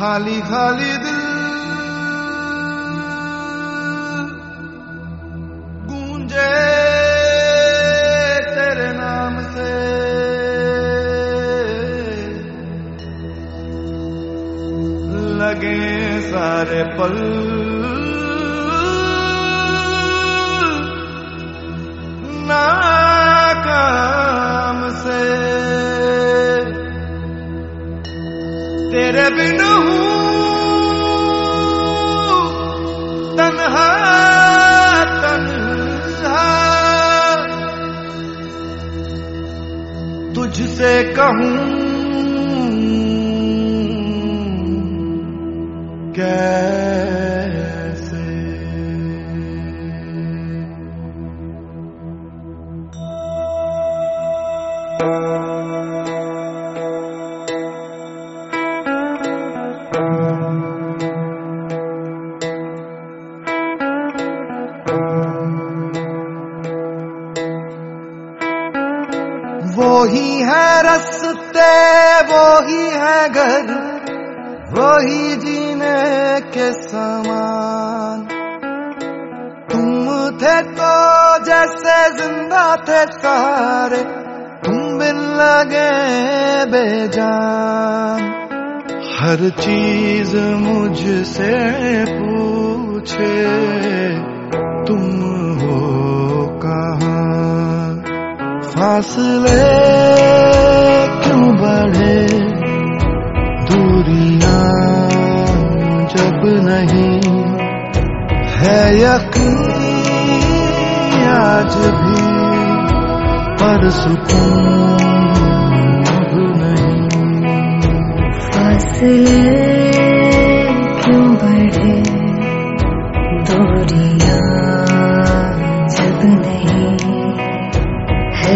खाली खाली दिल गूंजे तेरे नाम से, लगे सारे पल नाकाम से। तेरे बिन तन्हा तन्हा, तुझसे कहूं कैसे। वो ही है रास्ते, वो ही है घर, वो ही जीने के समान। तुम थे तो जैसे जिंदा थे सारे, तुम बिन लगे बेजान। हर चीज मुझसे पूछे तुम हो कहाँ। फासले क्यों बढ़े, दूरियां जब नहीं है यकीन आज भी, पर सुकून अब नहीं। फासले क्यों बढ़े, दूरियां जब नहीं है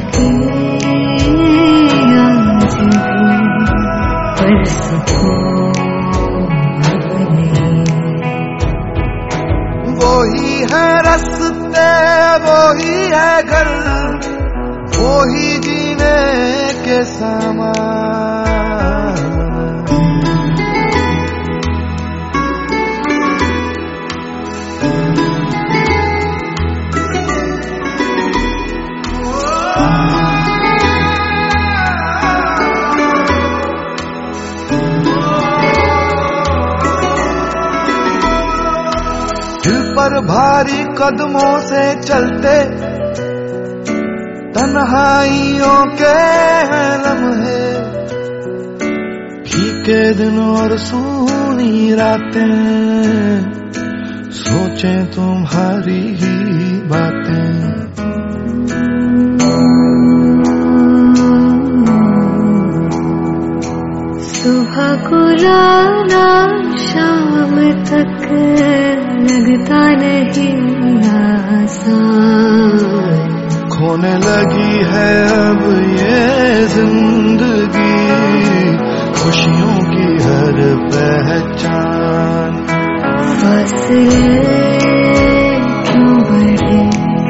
यकीन आज भी, पर सुकून अब नहीं। वो ही है रास्ते, वो ही है घर, वो ही जीने के सामान। दिल पर भारी कदमों से चलते, तन्हाइयों के हैं लम्हे, फीके दिन और सूनी रातें, सोचें तुम्हारी ही बातें। सुबह को लाना शाम तक लगता नहीं आसान। खोने लगी है अब ये जिंदगी, खुशियों की हर पहचान। फासले क्यों बढ़े,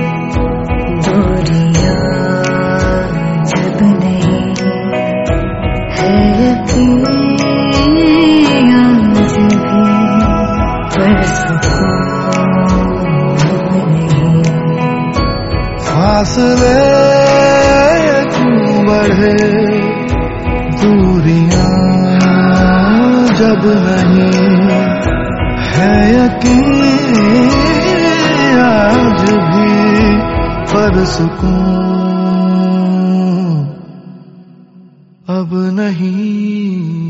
दूरियां जब नहीं है यकीन आज भी, पर सुकून अब नहीं। फासले क्यों बढ़े, दूरियां जब नहीं है यकीन आज भी, पर सुकून अब नहीं।